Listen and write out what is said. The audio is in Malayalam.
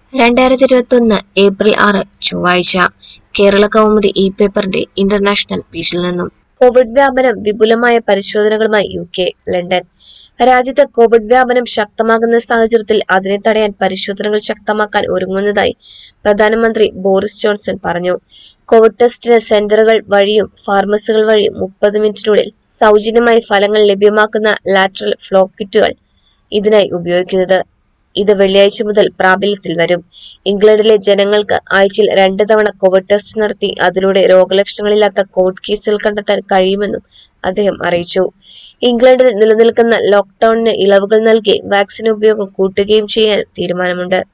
2021 ഏപ്രിൽ 6 ചൊവ്വാഴ്ച. കേരള കൗമുദി പേപ്പറിന്റെ ഇന്റർനാഷണൽ പേജിൽ നിന്നും. കോവിഡ് വ്യാപനം വിപുലമായ പരിശോധനകളുമായി UK, ലണ്ടൻ. രാജ്യത്ത് കോവിഡ് വ്യാപനം ശക്തമാകുന്ന സാഹചര്യത്തിൽ അതിനെ തടയാൻ പരിശോധനകൾ ശക്തമാക്കാൻ ഒരുങ്ങുന്നതായി പ്രധാനമന്ത്രി ബോറിസ് ജോൺസൺ പറഞ്ഞു. കോവിഡ് ടെസ്റ്റിന് സെന്ററുകൾ വഴിയും ഫാർമസികൾ വഴിയും 30 മിനിറ്റിനുള്ളിൽ സൗജന്യമായി ഫലങ്ങൾ ലഭ്യമാക്കുന്ന ലാറ്ററൽ ഫ്ലോ കിറ്റുകൾ ഇതിനായി ഉപയോഗിക്കുന്നത്. ഇത് വെള്ളിയാഴ്ച മുതൽ പ്രാബല്യത്തിൽ വരും. ഇംഗ്ലണ്ടിലെ ജനങ്ങൾക്ക് ആഴ്ചയിൽ 2 തവണ കോവിഡ് ടെസ്റ്റ് നടത്തി അതിലൂടെ രോഗലക്ഷണങ്ങളില്ലാത്ത കോവിഡ് കേസുകൾ കണ്ടെത്താൻ കഴിയുമെന്നും അദ്ദേഹം അറിയിച്ചു. ഇംഗ്ലണ്ടിൽ നിലനിൽക്കുന്ന ലോക്ക്ഡൌണിന് ഇളവുകൾ നൽകി വാക്സിൻ ഉപയോഗം കൂട്ടുകയും ചെയ്യാൻ തീരുമാനമുണ്ട്.